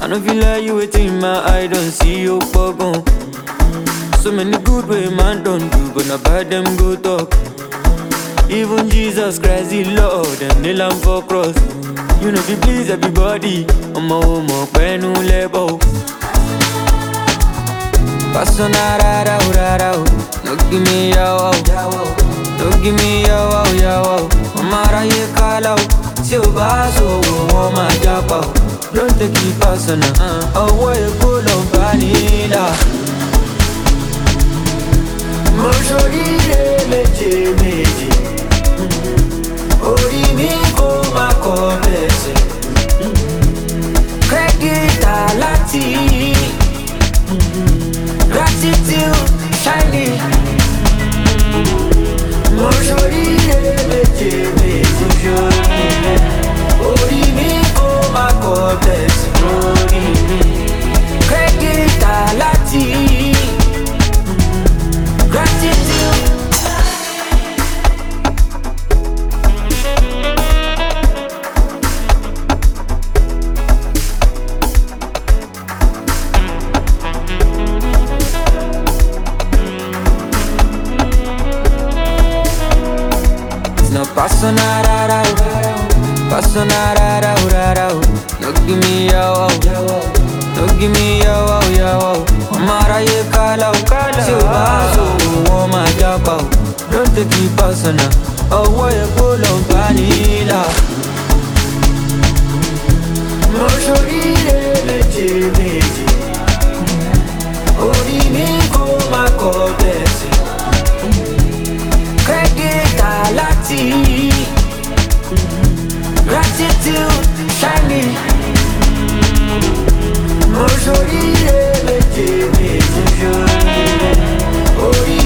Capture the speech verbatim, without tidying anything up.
I don't feel like you waiting my eye, don't see you pogon. So many good way man don't do, but not bad them go talk. Even Jesus Christ, the Lord, them nail am for cross. You know fi please everybody, I'm a homo, penu lebo. Paso na ra ra ra ra, no give me yaw, no give me yaw yaw. Mama ye kala, si o ba so o ma japa. Don't take it personal, oh what you pull on vanilla. Mo sorire meje meje, ori mi ko ma ko bese. Credit alati, gratitude shining. Mo sorire meje meje, ori mi ko ma ko bese. Credit alati, gratitude. No paso na ra ra, paso na ra ra ra ra. No give me yaw, no give me yaw yaw. Mara ye kala kala, si o ba so o ma japa. Don't take it personal, oh what you pull on vanilla. Mo sorire meje meje, ori mi ko ma ko bese. Credit alati, gratitude shining. Mo sorire meje meje, ori